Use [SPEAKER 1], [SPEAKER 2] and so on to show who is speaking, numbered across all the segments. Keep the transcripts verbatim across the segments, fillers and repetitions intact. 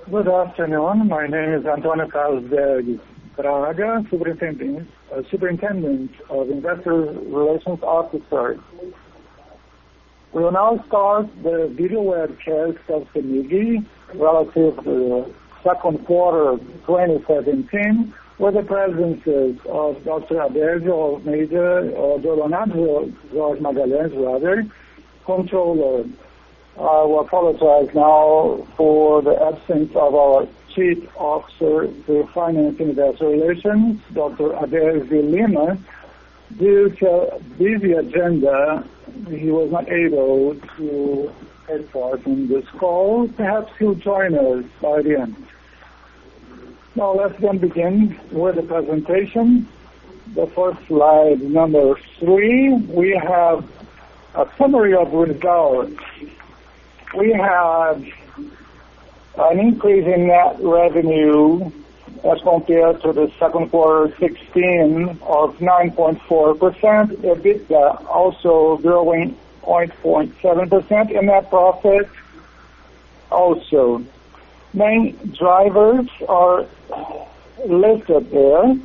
[SPEAKER 1] Good afternoon. My name is Antonio Carlos de Braga, Superintendent, uh, Superintendent of Investor Relations Officer. We will now start the video webcast of CEMIG relative to the second quarter of twenty seventeen with the presences of Doctor Adélio Almeida, or Leonardo Jorge Magalhães, rather, Controller. I will apologize now for the absence of our Chief Officer for Finance and Investor Relations, Doctor Adélio Lima. Due to a busy agenda, he was not able to take part in this call. Perhaps he'll join us by the end. Now let's then begin with the presentation. The first slide, number three, we have a summary of results. We had an increase in net revenue as compared to the second quarter sixteen of nine point four percent, EBITDA also growing zero point four seven percent, and net profit also. Main drivers are listed there.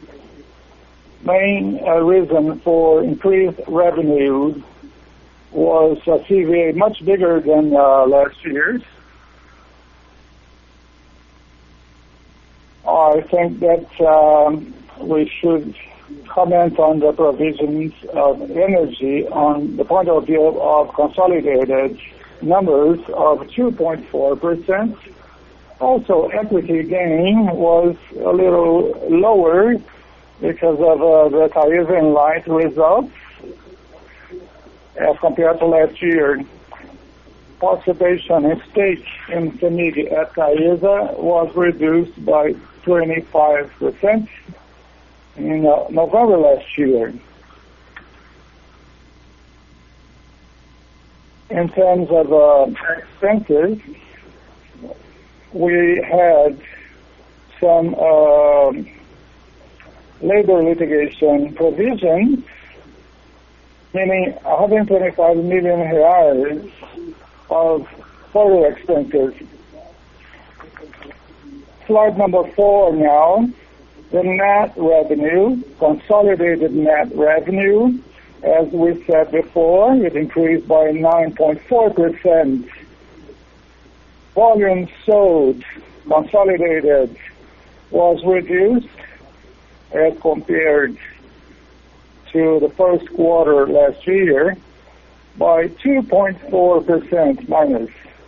[SPEAKER 1] Main uh, reason for increased revenue was a C V A much bigger than uh, last year's. I think that um, we should comment on the provisions of energy on the point of view of consolidated numbers of two point four percent. Also, equity gain was a little lower because of uh, the Taesa and Light results as compared to last year. Participation in stake in CEMIG at Taesa was reduced by twenty-five percent in uh, November last year. In terms of uh, expenses, we had some uh, labor litigation provisions, meaning one hundred twenty-five million reais of further expenses. Slide number four now, the net revenue, consolidated net revenue, as we said before, it increased by nine point four percent. Volume sold, consolidated, was reduced as compared to the first quarter last year by two point four percent minus.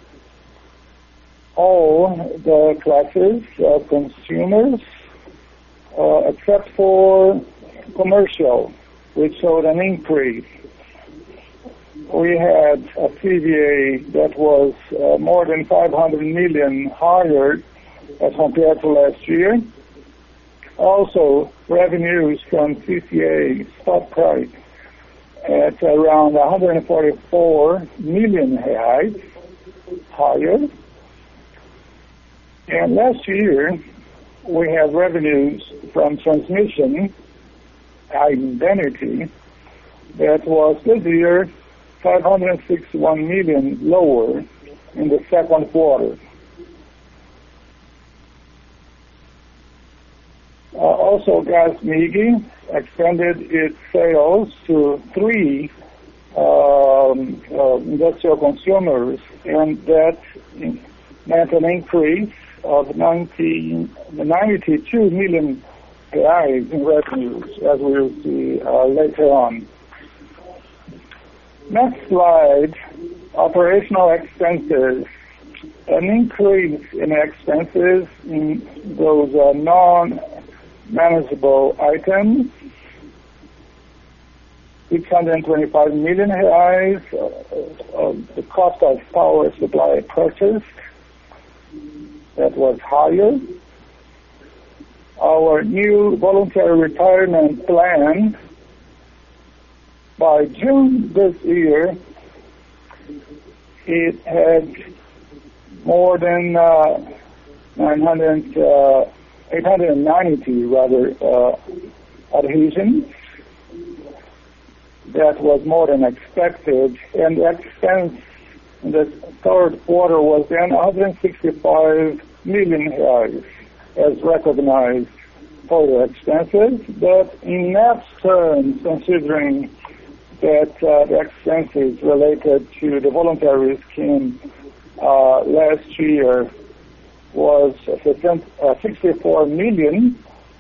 [SPEAKER 1] All the classes of consumers, uh, except for commercial, which showed an increase. We had a C V A that was uh, more than five hundred million higher as compared to last year. Also, revenues from C C A stock price at around one hundred forty-four million reais higher. And last year, we have revenues from transmission indemnity that was this year five hundred sixty-one million lower in the second quarter. Uh, also, Gasmig extended its sales to three um, uh, industrial consumers, and that meant an increase of ninety, ninety-two million reais in revenues, as we will see uh, later on. Next slide, operational expenses. An increase in expenses in those uh, non-manageable items, six hundred twenty-five million reais, uh, uh, the cost of power supply purchased, that was higher. Our new voluntary retirement plan, by June this year, it had more than uh, nine hundred, uh, eight hundred ninety rather uh, adhesions. That was more than expected, and the expense in the third quarter was then one hundred sixty-five million reais as recognized for the expenses, but in net terms, considering that uh, the expenses related to the voluntary scheme uh, last year was uh, sixty-four million,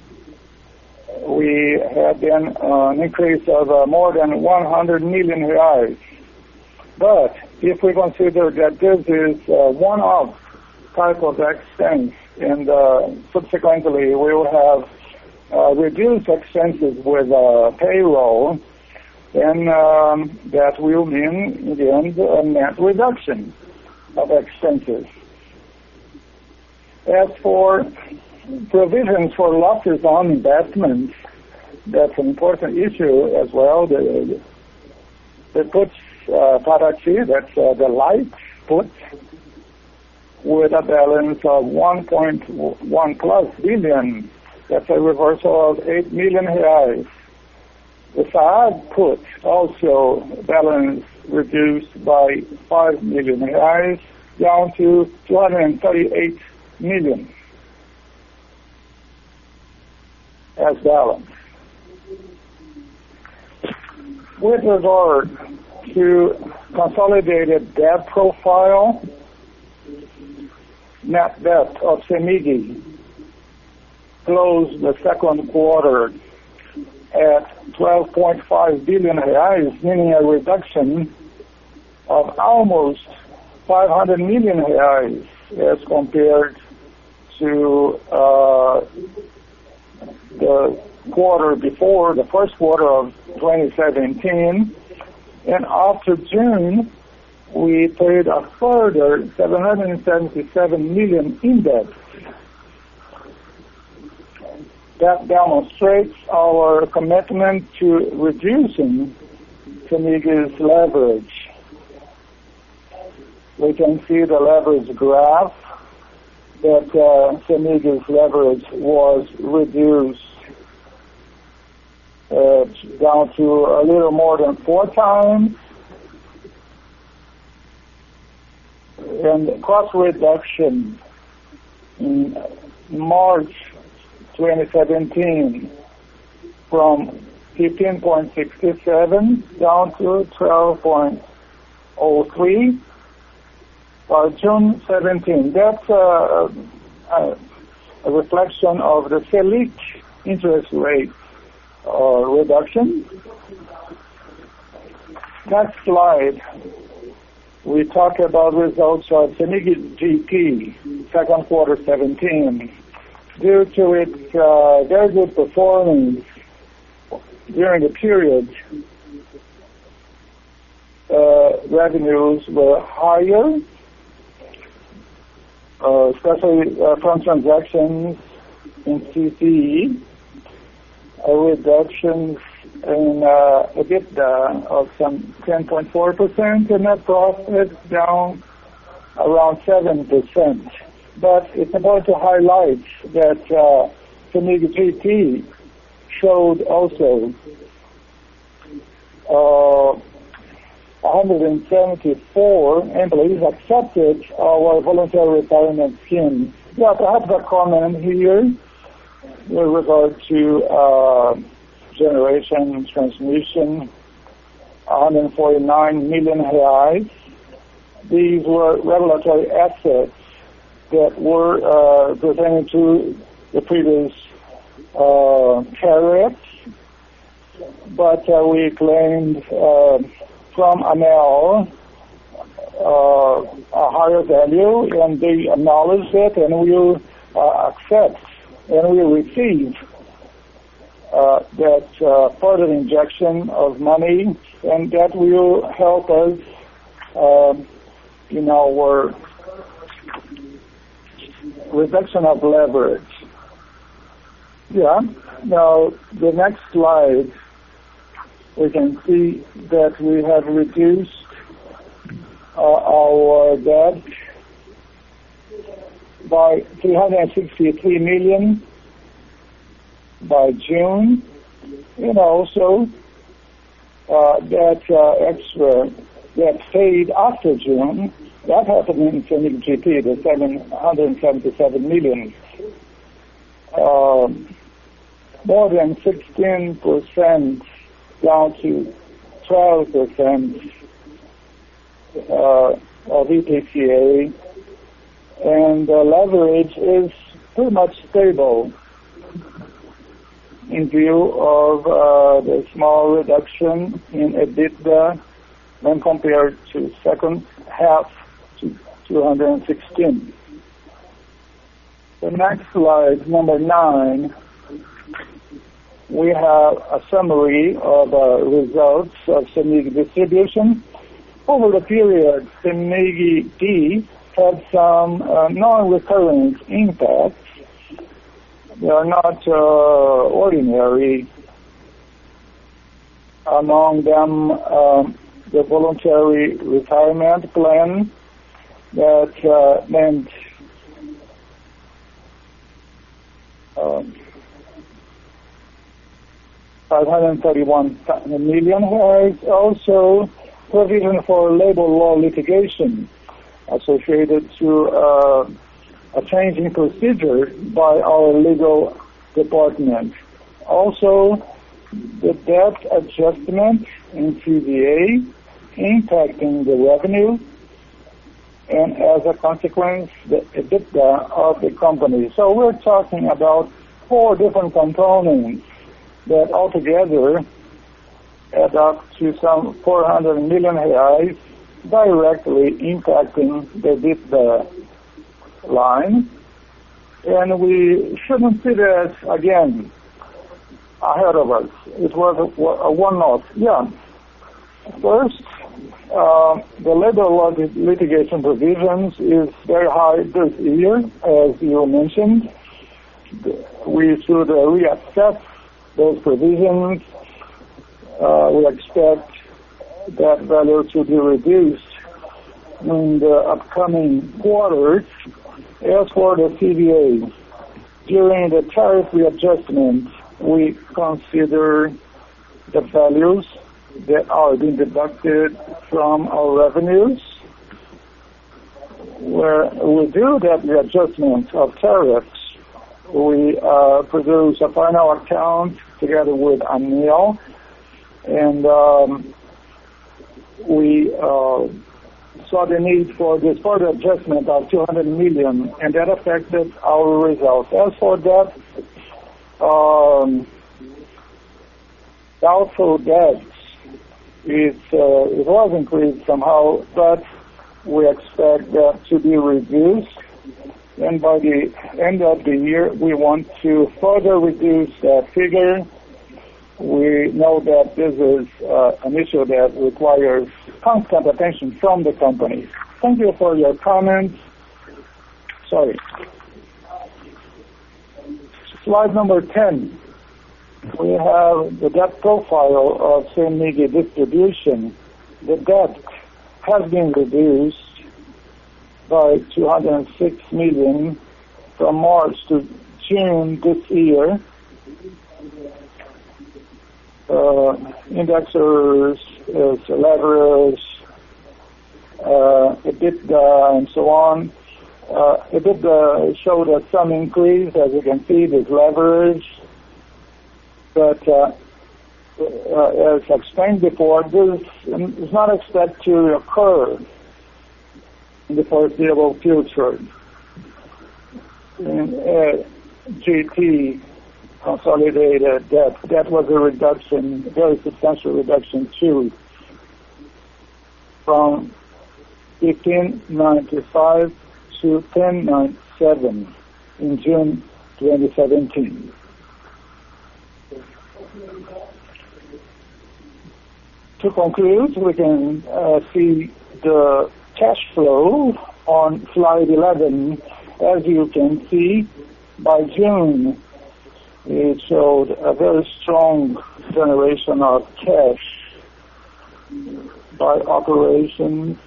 [SPEAKER 1] we had then uh, an increase of uh, more than one hundred million reais. But if we consider that this is uh, one-off type of expense, and uh, subsequently we will have uh, reduced expenses with uh, payroll, then um, that will mean, in the end, a net reduction of expenses. As for provisions for losses on investments, that's an important issue as well. The, the puts uh, Parachi, that's uh, the light put, with a balance of one point one plus billion. That's a reversal of eight million reais. The Saad put also balance reduced by five million reais down to two hundred thirty-eight million as balance. With regard to consolidated debt profile, net debt of CEMIG closed the second quarter at twelve point five billion reais, meaning a reduction of almost five hundred million reais as compared to uh, the quarter before, the first quarter of twenty seventeen. And after June, we paid a further seven hundred seventy-seven million in debt. That demonstrates our commitment to reducing CEMIG's leverage. We can see the leverage graph that uh, CEMIG's leverage was reduced uh, down to a little more than four times. And cost reduction in March twenty seventeen from fifteen point six seven down to twelve point zero three by June seventeenth. That's uh, a, a reflection of the Selic interest rate uh, reduction. Next slide. We talk about results of CEMIG G P, second quarter seventeen. Due to its uh, very good performance during the period, uh, revenues were higher, uh, especially uh, from transactions in C C E, a reduction in uh, EBITDA of some ten point four percent, and net profit down around seven percent. But it's important to highlight that uh, CEMIG G P showed also uh, one hundred seventy-four employees accepted our voluntary retirement scheme. Yeah, perhaps a comment here with regard to uh, generation transmission, one hundred forty-nine million reais. These were regulatory assets that were uh, presented to the previous uh, tariffs, but uh, we claimed uh, from ANEEL uh, a higher value, and they acknowledged it, and we will uh, accept and we will receive uh, that uh, further injection of money, and that will help us uh, in our reduction of leverage. Yeah. Now, the next slide, we can see that we have reduced uh, our debt by three hundred sixty-three million by June, and also uh, that uh, extra that paid after June That happened in CEMIG G T, the seven hundred seventy-seven million. Uh, more than sixteen percent down to twelve percent uh, of E P C A, and the leverage is pretty much stable in view of uh, the small reduction in EBITDA when compared to second half to two thousand sixteen. The next slide, number nine, we have a summary of uh, results of CEMIG Distribution. Over the period, CEMIG D had some uh, non-recurrent impacts. They are not uh, ordinary. Among them, um, the voluntary retirement plan that uh, meant um, five hundred thirty-one million reais. Also, provision for labor law litigation associated to uh, a change in procedure by our legal department. Also, the debt adjustment in C V A impacting the revenue, and as a consequence, the EBITDA of the company. So we're talking about four different components that altogether add up to some four hundred million reais, directly impacting the EBITDA line. And we shouldn't see this again ahead of us. It was a, a one-off. Yeah. First, uh, the labor law litigation provisions is very high this year, as you mentioned. We should uh, reassess those provisions. Uh, we expect that value to be reduced in the upcoming quarters. As for the C V A, during the tariff readjustment, we consider the values that are being deducted from our revenues. Where we do that readjustment of tariffs, we uh, produce a final account together with ANEEL, and um, we uh, saw the need for this further adjustment of two hundred million, and that affected our results. As for that, um, doubtful debts, it, uh, it was increased somehow, but we expect that to be reduced, and by the end of the year, we want to further reduce that figure. We know that this is uh, an issue that requires constant attention from the company. Thank you for your comments. Sorry. Slide number ten. We have the debt profile of CEMIG Distribution. The debt has been reduced by two hundred six million from March to June this year. Uh, indexers, uh, leverage, uh, EBITDA, and so on. Uh, EBITDA showed us some increase, as you can see, this leverage. But uh, uh, as explained before, this is not expected to occur in the foreseeable future. In uh, G T, consolidated debt, that was a reduction, a very substantial reduction too, from fifteen ninety-five to ten ninety-seven in June twenty seventeen. To conclude, we can uh, see the cash flow on slide eleven. As you can see, by June, it showed a very strong generation of cash by operations,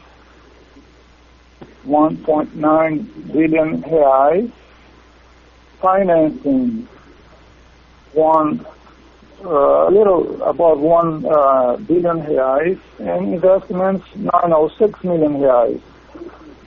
[SPEAKER 1] one point nine billion reais, financing one uh, a little above one uh, billion reais, and investments nine hundred six million reais.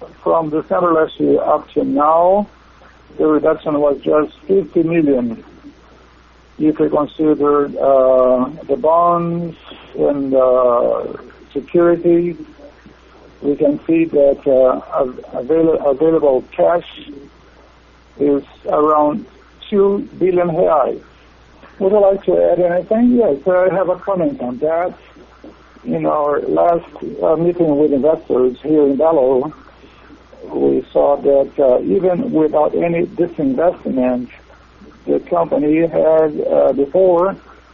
[SPEAKER 1] from December last year up to now, the reduction was just fifty million. If we consider uh, the bonds and uh, securities, we can see that uh, avail- available cash is around two billion reais. Would you like to add anything? Yes, I have a comment on that. In our last uh, meeting with investors here in Belo, we saw that uh, even without any disinvestment, the company had uh, before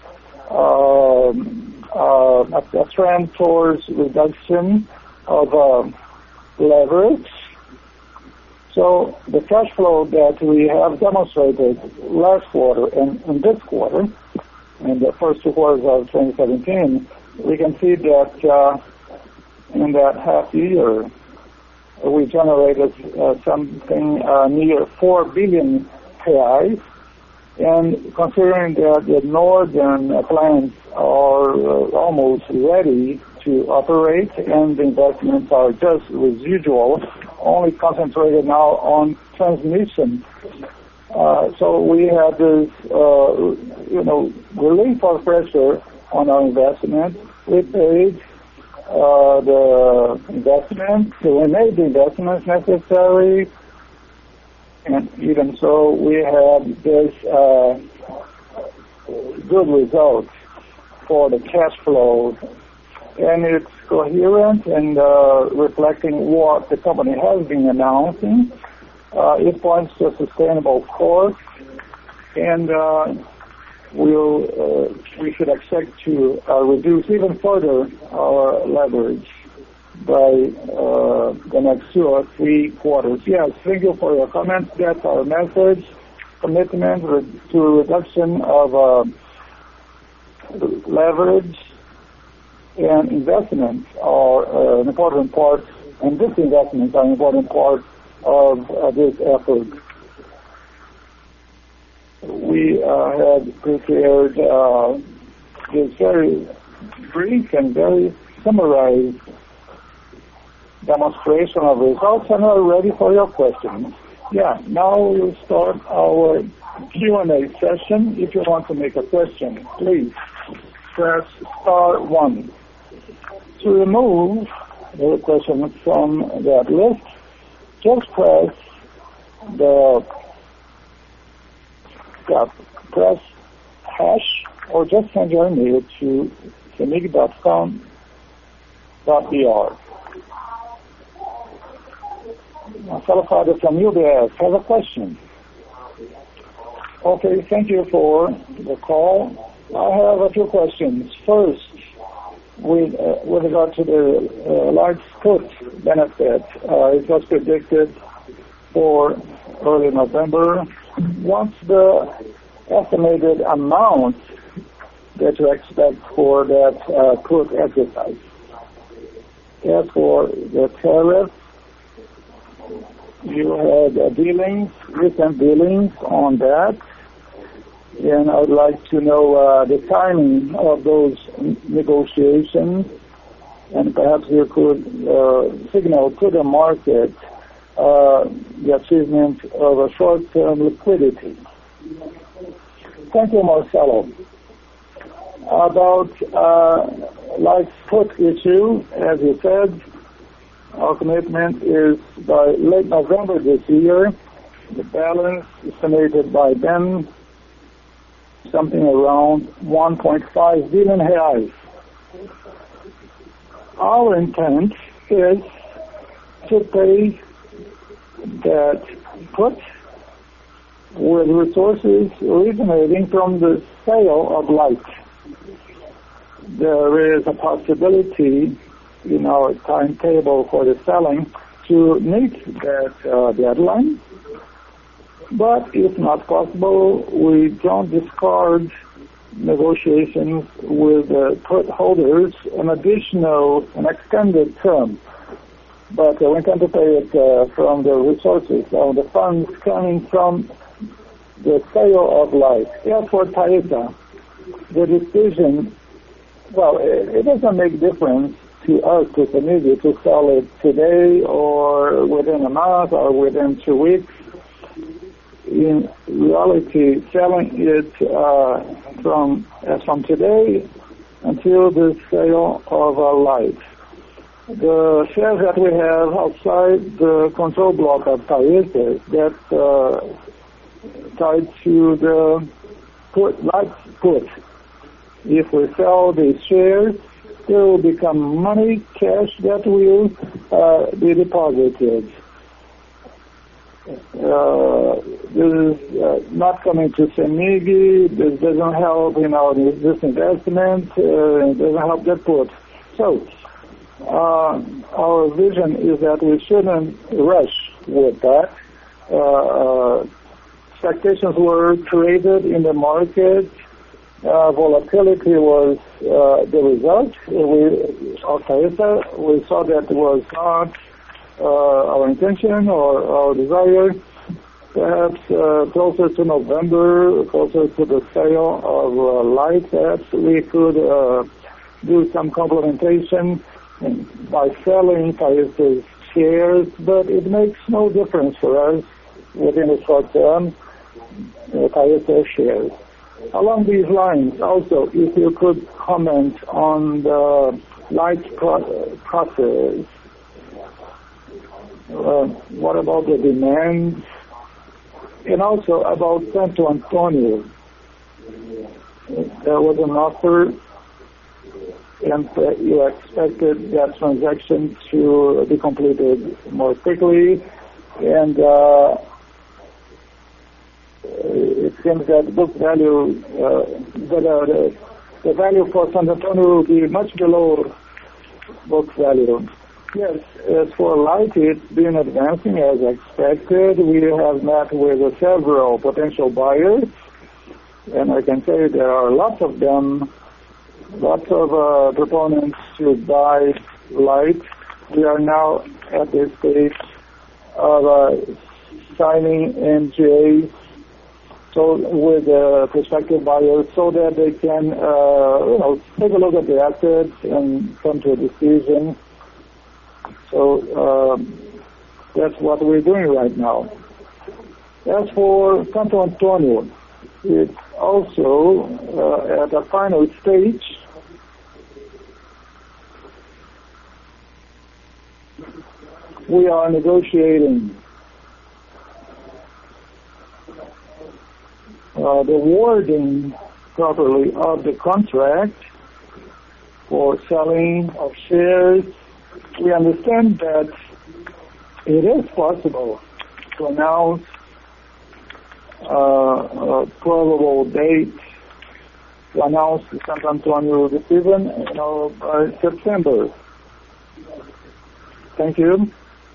[SPEAKER 1] um, uh, a, a trend towards reduction of uh, leverage. So the cash flow that we have demonstrated last quarter and in this quarter, in the first two quarters of twenty seventeen, we can see that uh, in that half year, we generated uh, something uh, near four billion reais. And considering that the northern plants are uh, almost ready to operate and the investments are just residual, only concentrated now on transmission. Uh, so we have this, uh, you know, relief of pressure on our investment. We paid uh, the investment, so we made the investments necessary, and even so, we have this uh, good result for the cash flow, and it's coherent and uh, reflecting what the company has been announcing. Uh, it points to a sustainable course, and uh, we'll, uh, we should expect to uh, reduce even further our leverage by uh, the next two or three quarters. Yes, thank you for your comments. That's our message. Commitment re- to reduction of uh, leverage and investments are uh, an important part, and this investments are an important part of uh, this effort. We uh, had prepared uh, this very brief and very summarized demonstration of results, and we're ready for your questions. Yeah, now we'll start our Q and A session. If you want to make a question, please press star one. To remove the question from that list, just press the uh, press hash, or just send your email to semig dot com dot b r. Marcelo Father from U B S has a question. Okay, thank you for the call. I have a few questions. First, with, uh, with regard to the uh, large put benefit, uh, it was predicted for early November. What's the estimated amount that you expect for that uh, put exercise? As for the tariff, you had uh, dealings, recent dealings on that, and I would like to know uh, the timing of those negotiations, and perhaps you could uh, signal to the market uh, the achievement of a short-term liquidity. Thank you, Marcelo. About uh, life put issue, as you said, our commitment is by late November this year. The balance estimated by them something around one point five billion reais. Our intent is to pay that put with resources originating from the sale of light. There is a possibility in our timetable for the selling to meet that uh, deadline, but if not possible, we don't discard negotiations with uh, put holders an additional, an extended term. But uh, we intend to pay it uh, from the resources, or the funds coming from the sale of light. As for Taesa, the decision, well, it, it doesn't make difference to us, to Semig, to sell it today or with a month or within two weeks. In reality, selling it uh, from as from today until the sale of a light. The shares that we have outside the control block of Taesa, that uh, tied to the put, light put. If we sell these shares, they will become money, cash that will uh, be deposited. Uh, this is uh, not coming to CEMIG. This doesn't help in our this investment. Uh, it doesn't help that put. So, uh, our vision is that we shouldn't rush with that. Uh, uh, expectations were created in the market. Uh, volatility was uh, the result. We, of Taesa, we saw that was not uh, our intention or our desire. Perhaps uh, closer to November, closer to the sale of uh, light, perhaps we could uh, do some complementation by selling Taesa's shares, but it makes no difference for us within the short term, uh, Taesa shares. Along these lines, also, if you could comment on the light pro- process, uh, what about the demand, and also about Santo Antonio. There was an offer, and uh, you expected that transaction to be completed more quickly, and uh, it seems that book value, uh, that, uh, the, the value for San Antonio will be much below book value. Yes, as for light, it's been advancing as expected. We have met with several potential buyers, and I can say there are lots of them, lots of uh, proponents to buy light. We are now at the stage of uh, signing N G As so with uh, prospective buyers, so that they can, uh, you know, take a look at the assets and come to a decision. So um, that's what we're doing right now. As for Santo Antonio, it's also uh, at a final stage. We are negotiating Uh, the wording properly of the contract for selling of shares. We understand that it is possible to announce uh, a probable date to announce the San Antonio decision, you know, by September. Thank you.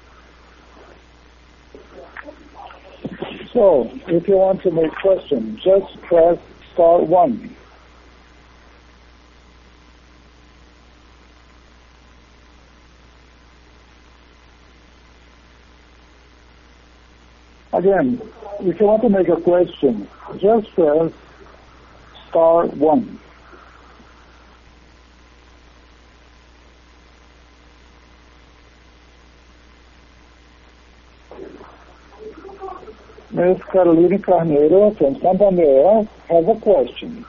[SPEAKER 1] So, if you want to make questions, just press star one. Again, if you want to make a question, just press star one. Miz Carolina Carneiro from Santander has a question.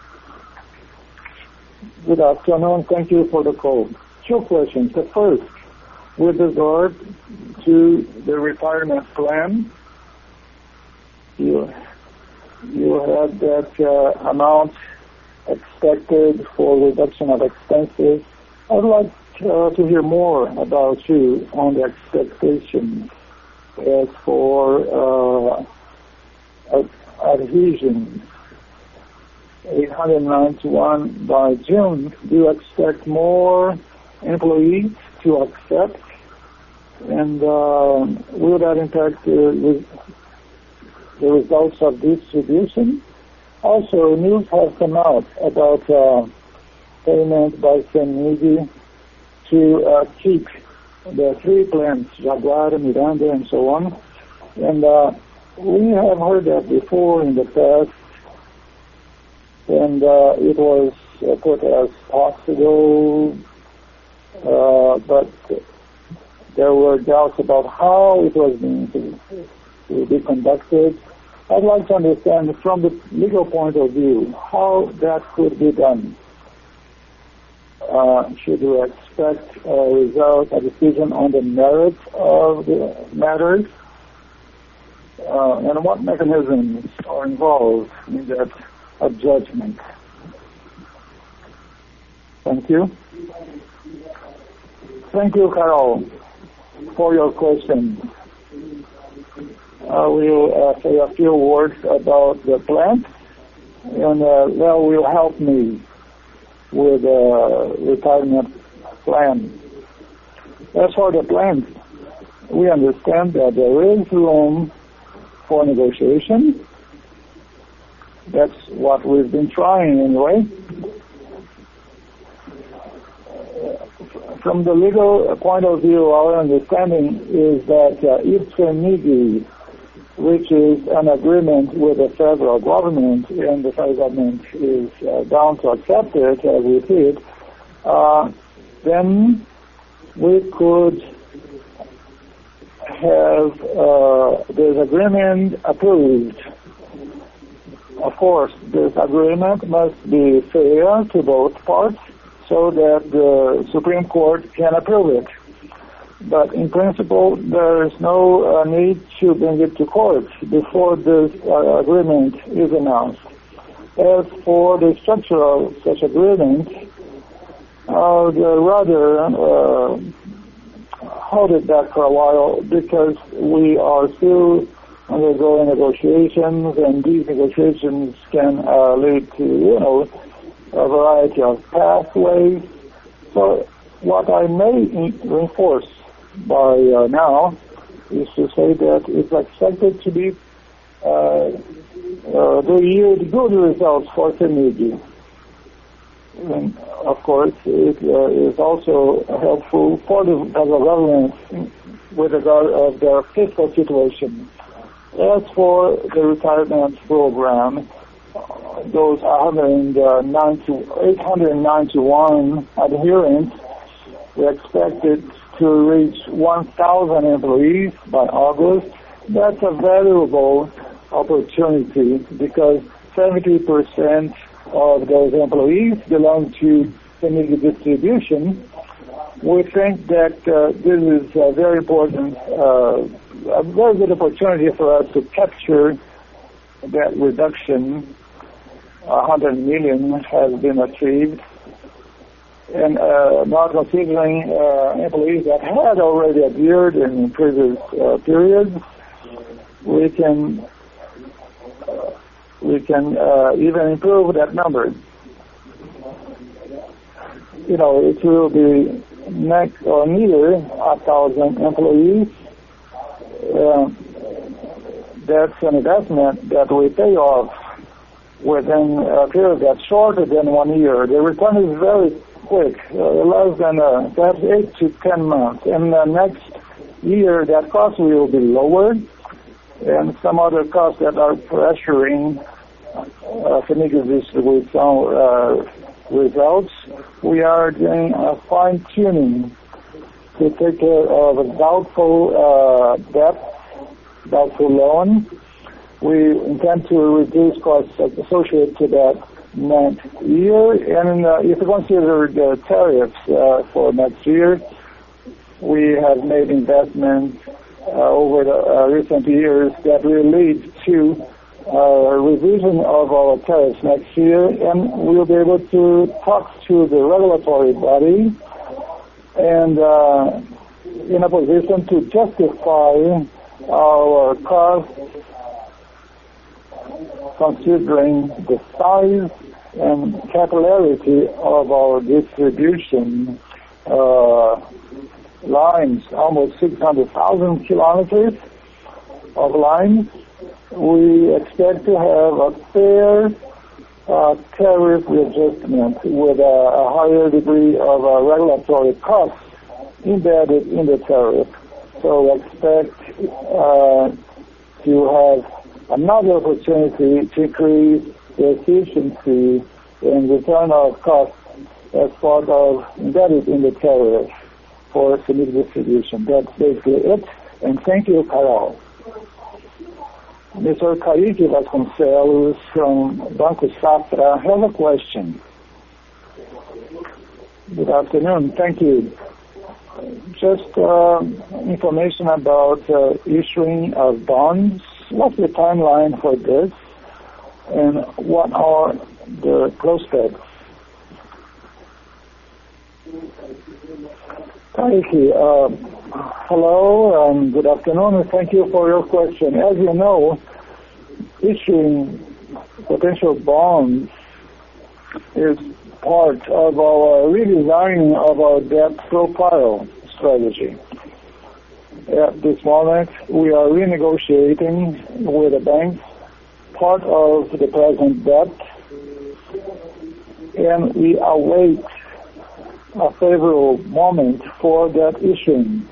[SPEAKER 1] Good afternoon. Thank you for the call. Two questions. The first, with regard to the retirement plan, you, you had that uh, amount expected for reduction of expenses. I'd like uh, to hear more about you on the expectations as for uh, adhesion. eight hundred ninety-one by June. Do you expect more employees to accept? And uh, will that impact uh, the results of distribution? Also, news has come out about uh, payment by CEMIG to uh, keep the three plants, Jaguara, Miranda, and so on. And uh, we have heard that before in the past, and uh, it was uh, put as possible, uh, but there were doubts about how it was being to, to be conducted. I'd like to understand from the legal point of view how that could be done. Uh, should we expect a result, a decision on the merits of the matters? Uh, and what mechanisms are involved in that uh, judgment? Thank you. Thank you, Carol, for your question. I will uh, say a few words about the plant, and uh, that will help me with the retirement plan. As for the plant, we understand that there is room for negotiation. That's what we've been trying anyway. From the legal point of view, our understanding is that uh, if CEMIG reaches an agreement with the federal government and the federal government is uh, bound to accept it as we see it, uh, then we could have uh, this agreement approved. Of course, this agreement must be fair to both parts so that the Supreme Court can approve it. But in principle, there is no uh, need to bring it to court before this uh, agreement is announced. As for the structure of such agreement, I would uh, rather uh, hold it back for a while because we are still undergoing negotiations, and these negotiations can uh, lead to, you know, a variety of pathways. So what I may reinforce by uh, now is to say that it's expected to be uh, uh, to yield good results for CEMIG. And of course, it uh, is also helpful for the federal government with regard of their fiscal situation. As for the retirement program, those eight hundred ninety-one adherents, we expected to reach one thousand employees by August. That's a valuable opportunity because seventy percent of those employees belong to CEMIG distribution. We think that uh, this is a very important, uh, a very good opportunity for us to capture that reduction. one hundred million has been achieved. And uh, not considering uh, employees that had already adhered in previous uh, periods, we can uh, we can uh, even improve that number. You know, it will be next or near a thousand employees. Uh, that's an investment that we pay off within a period that's shorter than one year. The return is very quick, uh, less than uh, perhaps eight to ten months. And uh, next year, that cost will be lowered, and some other costs that are pressuring uh, CEMIG with some uh, results. We are doing a fine tuning to take care of a doubtful uh, debt, doubtful loan. We intend to reduce costs associated to that next year, and uh, if you consider the tariffs uh, for next year, we have made investments uh, over the uh, recent years that will lead to a revision of our tariffs next year, and we'll be able to talk to the regulatory body and uh, in a position to justify our costs considering the size and capillarity of our distribution uh, lines, almost six hundred thousand kilometers of lines. We expect to have a fair uh, tariff readjustment with a, a higher degree of uh, regulatory costs embedded in the tariff. So we expect uh, to have another opportunity to increase the efficiency and return of costs as part of embedded in the tariff. for CEMIG distribution. That's basically it. And thank you, Carol. Mister Kaique Vasconcelos from Banco Safra has a question. Good afternoon. Thank you. Just uh, information about uh, issuing of bonds. What's the timeline for this? And what are the prospects? Kaique, uh, hello and good afternoon, and thank you for your question. As you know, issuing potential bonds is part of our redesigning of our debt profile strategy. At this moment, we are renegotiating with the banks part of the present debt, and we await a favorable moment for that issuing.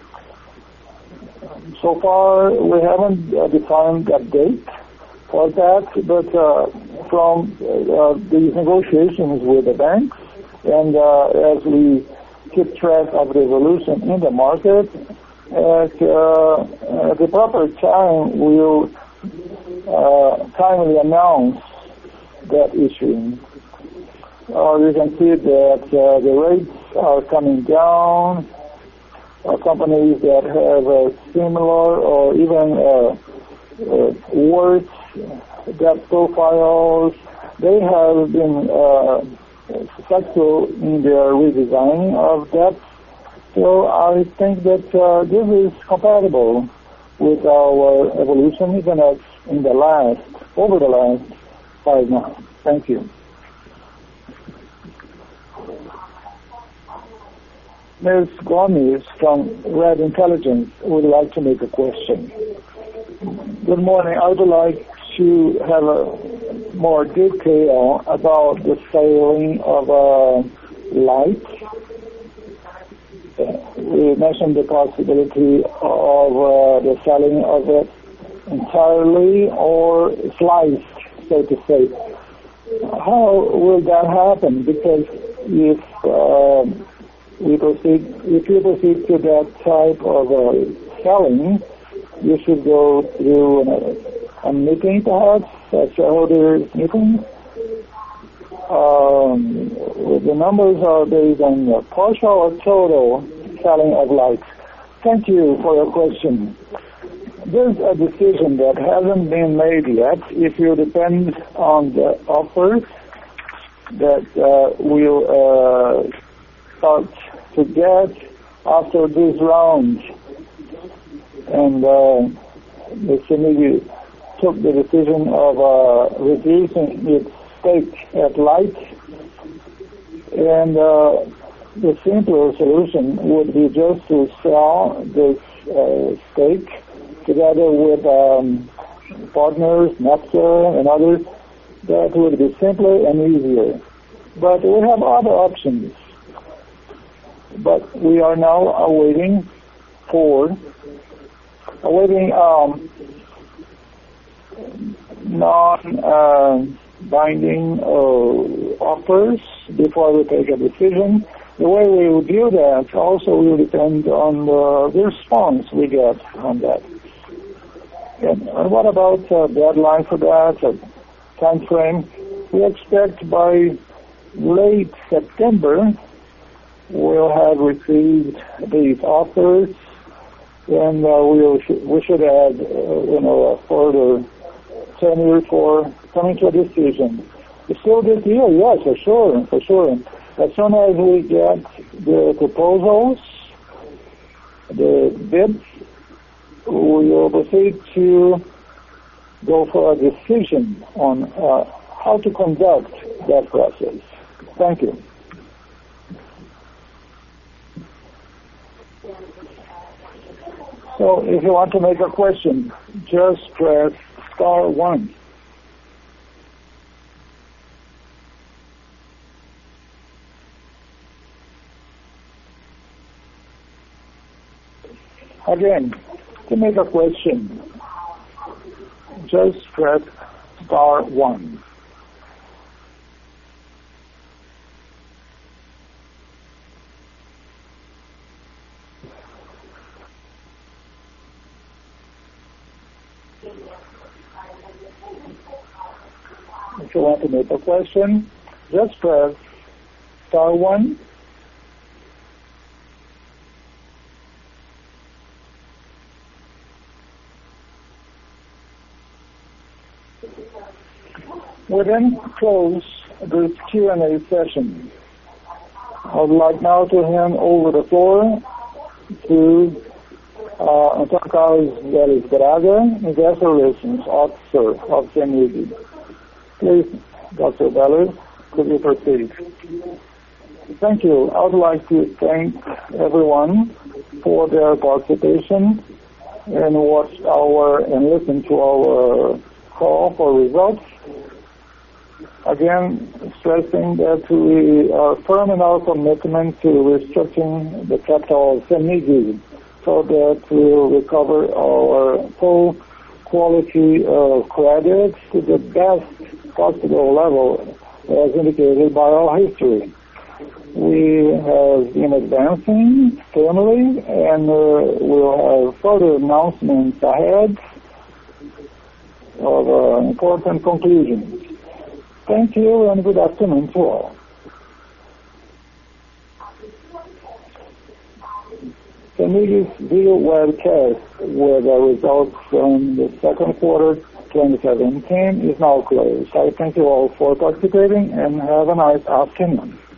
[SPEAKER 1] So far, we haven't uh, defined a date for that, but uh, from uh, these negotiations with the banks, and uh, as we keep track of the evolution in the market, at, uh, at the proper time, we'll uh, timely announce that issuing. Uh, you can see that uh, the rates are coming down. Uh, companies that have uh, similar or even uh, uh, worse debt profiles, they have been uh, successful in their redesigning of debt. So I think that uh, this is compatible with our evolution, even as in the last, over the last five months. Thank you. Miz Gomes from Red Intelligence would like to make a question. Good morning. I would like to have a more detail about the selling of uh, light. Uh, we mentioned the possibility of uh, the selling of it entirely or sliced, so to say. How will that happen? Because if uh, we proceed, if you proceed to that type of uh, selling, you should go through a, a meeting, perhaps, a shareholders meeting. Um, the numbers are based on uh, partial or total selling of lights. Thank you for your question. There's a decision that hasn't been made yet. If you depend on the offers that uh, we'll uh, start to get after this round, and uh, the CEMIG took the decision of uh, reducing its stake at Light, and uh, the simpler solution would be just to sell this uh, stake together with um, partners, Napster and others. That would be simpler and easier. But we have other options. But we are now awaiting for awaiting um, non-binding uh, uh, offers before we take a decision. The way we will do that also will depend on the, the response we get on that. And, and what about uh, deadline for that, uh, time frame? We expect by late September we'll have received these offers, and uh, we'll sh- we should have, uh, you know, a further tenure for coming to a decision. It's still this year, yes, for sure, for sure. As soon as we get the proposals, the bids, we will proceed to go for a decision on uh, how to conduct that process. Thank you. So if you want to make a question, just press star one. Again, to make a question, just press star one. If you want to make a question, just press star one. We then close this Q and A session. I would like now to hand over the floor to uh, Antônio Carlos Vélez Braga, Investor Relations Officer of CEMIG. Please, Doctor Vélez, could you proceed? Thank you. I would like to thank everyone for their participation and watch our and listen to our call for results. Again, stressing that we are firm in our commitment to restricting the capital of CEMIG so that we will recover our full quality of credit to the best possible level as indicated by our history. We have been advancing firmly and uh, we'll have further announcements ahead of uh, important conclusions. Thank you and good afternoon to all. CEMIG's video webcast with the results from the second quarter twenty seventeen is now closed. I thank you all for participating and have a nice afternoon.